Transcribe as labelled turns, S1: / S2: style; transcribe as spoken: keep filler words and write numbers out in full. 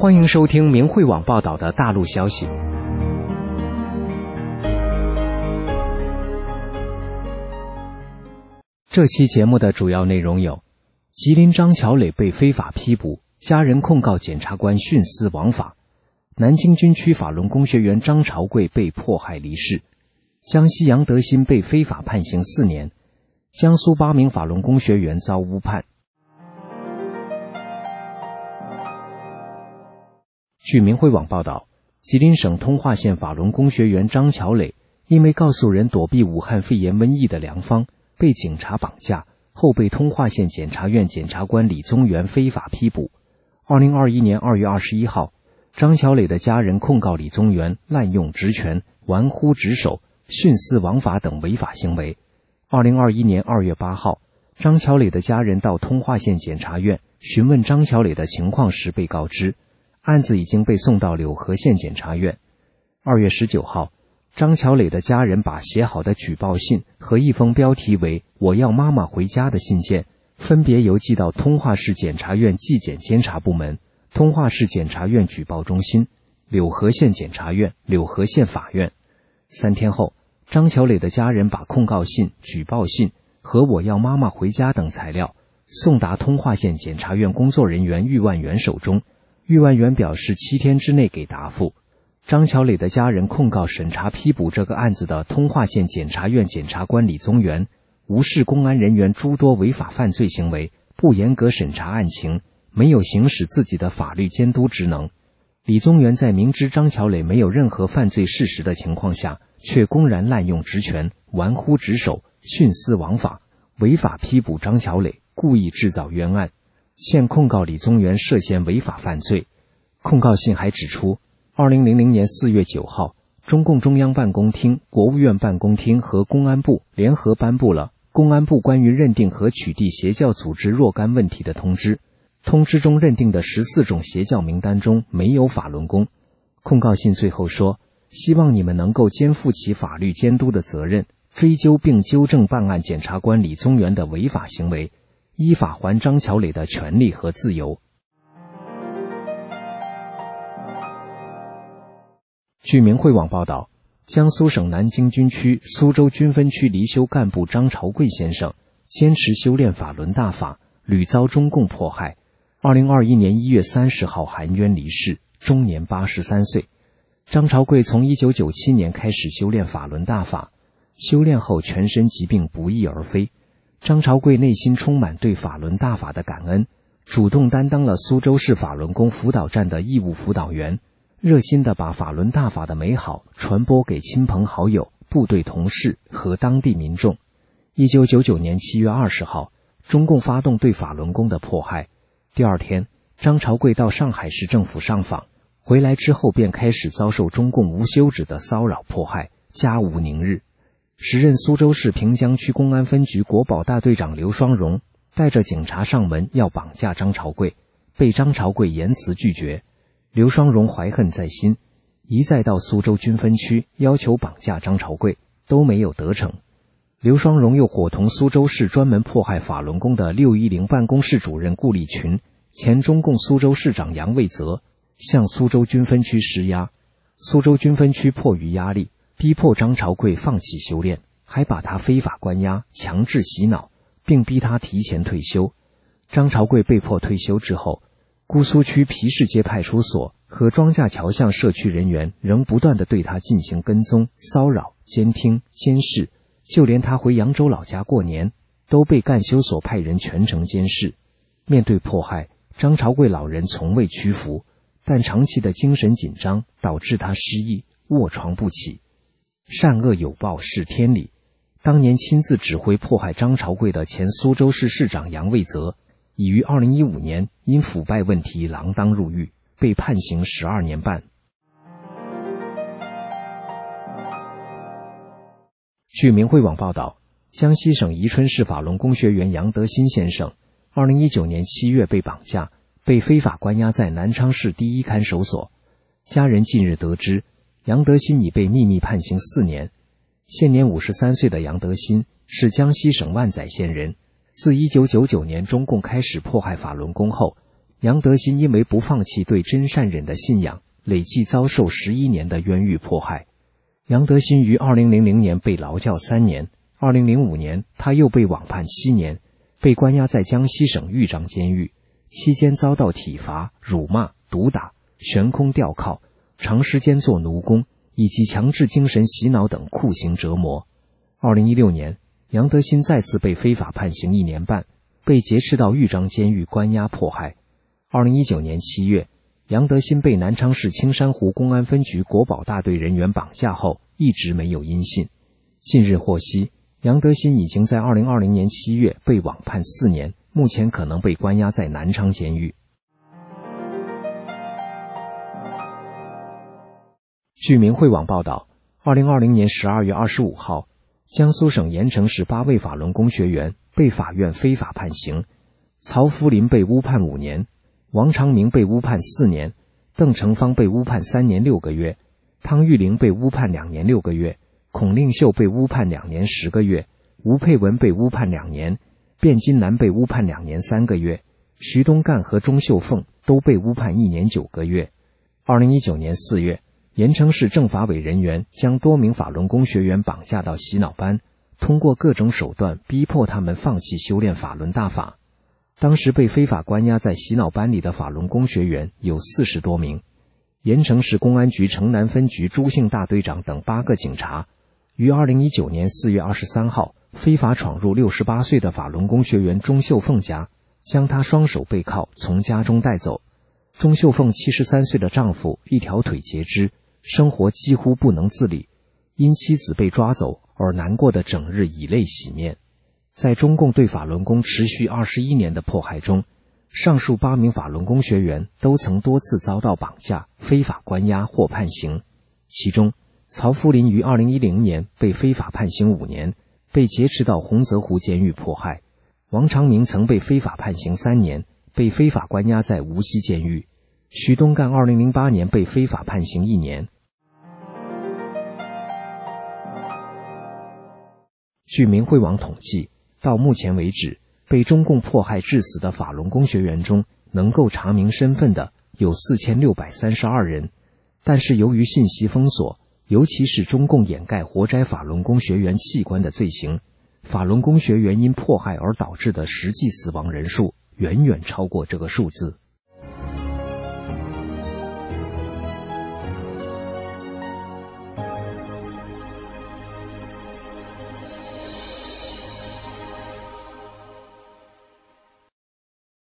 S1: 欢迎收听明慧网报道的大陆消息。这期节目的主要内容有：吉林张巧磊被非法批捕，家人控告检察官徇私枉法；南京军区法轮功学员张朝贵被迫害离世；江西杨德新被非法判刑四年；江苏八名法轮功学员遭诬判。据明慧网报道，吉林省通化县法轮功学员张巧磊因为告诉人躲避武汉肺炎瘟疫的良方，被警察绑架后被通化县检察院检察官李宗元非法批捕。二零二一年二月二十一号，张巧磊的家人控告李宗元滥用职权、玩忽职守、徇私枉法等违法行为。二零二一年二月八号，张巧磊的家人到通化县检察院询问张巧磊的情况时被告知，案子已经被送到柳河县检察院。二月十九号，张巧磊的家人把写好的举报信和一封标题为“我要妈妈回家”的信件，分别邮寄到通化市检察院纪检监察部门、通化市检察院举报中心、柳河县检察院、柳河县法院。三天后，张巧磊的家人把控告信、举报信和“我要妈妈回家”等材料送达通化县检察院工作人员郁万元手中，郁万元表示七天之内给答复。张巧磊的家人控告审查批捕这个案子的通化县检察院检察官李宗元无视公安人员诸多违法犯罪行为，不严格审查案情，没有行使自己的法律监督职能。李宗元在明知张巧磊没有任何犯罪事实的情况下，却公然滥用职权、玩忽职守、徇私枉法，违法批捕张巧磊，故意制造冤案。现控告李宗元涉嫌违法犯罪。控告信还指出，二零零零年四月九号，中共中央办公厅、国务院办公厅和公安部联合颁布了《公安部关于认定和取缔邪教组织若干问题的通知》。通知中认定的十四种邪教名单中没有法轮功。控告信最后说，希望你们能够肩负起法律监督的责任，追究并纠正办案检察官李宗元的违法行为，依法还张巧磊的权利和自由。据明慧网报道，江苏省南京军区苏州军分区离休干部张朝贵先生坚持修炼法轮大法，屡遭中共迫害。二零二一年一月三十号含冤离世，终年八十三岁。张朝贵从一九九七年开始修炼法轮大法，修炼后全身疾病不翼而飞。张朝贵内心充满对法轮大法的感恩，主动担当了苏州市法轮功辅导站的义务辅导员，热心地把法轮大法的美好传播给亲朋好友、部队同事和当地民众。一九九九年七月二十号，中共发动对法轮功的迫害。第二天，张朝贵到上海市政府上访，回来之后便开始遭受中共无休止的骚扰迫害，家无宁日。时任苏州市平江区公安分局国保大队长刘双荣带着警察上门要绑架张朝贵，被张朝贵严词拒绝。刘双荣怀恨在心，一再到苏州军分区要求绑架张朝贵，都没有得逞。刘双荣又伙同苏州市专门迫害法轮功的六一零办公室主任顾立群、前中共苏州市长杨卫泽，向苏州军分区施压。苏州军分区迫于压力，逼迫张朝贵放弃修炼，还把他非法关押、强制洗脑，并逼他提前退休。张朝贵被迫退休之后，姑苏区皮市街派出所和庄稼桥巷社区人员仍不断地对他进行跟踪、骚扰、监听、监视，就连他回扬州老家过年，都被干休所派人全程监视。面对迫害，张朝贵老人从未屈服，但长期的精神紧张导致他失忆，卧床不起。善恶有报是天理，当年亲自指挥迫害张朝贵的前苏州市市长杨卫泽，已于二零一五年因腐败问题锒铛入狱，被判刑十二年半。据明慧网报道，江西省宜春市法轮功学员杨德新先生二零一九年七月被绑架，被非法关押在南昌市第一看守所。家人近日得知，杨德新已被秘密判刑四年。现年五十三岁的杨德新是江西省万载县人。自一九九九年中共开始迫害法轮功后， 杨德新因为不放弃对真善忍的信仰，累计遭受十一年的冤狱迫害。杨德新于二零零零年被劳教三年，二零零五年他又被网判七年，被关押在江西省豫章监狱，期间遭到体罚、辱骂、毒打、悬空吊铐、长时间做奴工以及强制精神洗脑等酷刑折磨。二零一六年，杨德新再次被非法判刑一年半，被劫持到豫章监狱关押迫害。二零一九年七月，杨德新被南昌市青山湖公安分局国保大队人员绑架后，一直没有音信。近日获悉，杨德新已经在二零二零年七月被网判四年，目前可能被关押在南昌监狱。据明慧网报道，二零二零年十二月二十五号，江苏省盐城市八位法轮功学员被法院非法判刑，曹福林被诬判五年，王长明被诬判四年，邓成芳被诬判三年六个月，汤玉玲被诬判两年六个月，孔令秀被诬判两年十个月，吴佩文被诬判两年，卞金南被诬判两年三个月，徐东干和钟秀凤都被诬判一年九个月。二零一九年四月，盐城市政法委人员将多名法轮功学员绑架到洗脑班，通过各种手段逼迫他们放弃修炼法轮大法。当时被非法关押在洗脑班里的法轮功学员有四十多名。盐城市公安局城南分局朱姓大队长等八个警察于二零一九年四月二十三号非法闯入六十八岁的法轮功学员钟秀凤家，将她双手背铐从家中带走。钟秀凤七十三岁的丈夫一条腿截肢，生活几乎不能自理，因妻子被抓走而难过的整日以泪洗面。在中共对法轮功持续二十一年的迫害中，上述八名法轮功学员都曾多次遭到绑架、非法关押或判刑。其中，曹福林于二零一零年被非法判刑五年，被劫持到洪泽湖监狱迫害；王长明曾被非法判刑三年，被非法关押在无锡监狱；徐东干二零零八年被非法判刑一年。据明慧网统计，到目前为止，被中共迫害致死的法轮功学员中，能够查明身份的有四千六百三十二人，但是由于信息封锁，尤其是中共掩盖活摘法轮功学员器官的罪行，法轮功学员因迫害而导致的实际死亡人数远远超过这个数字。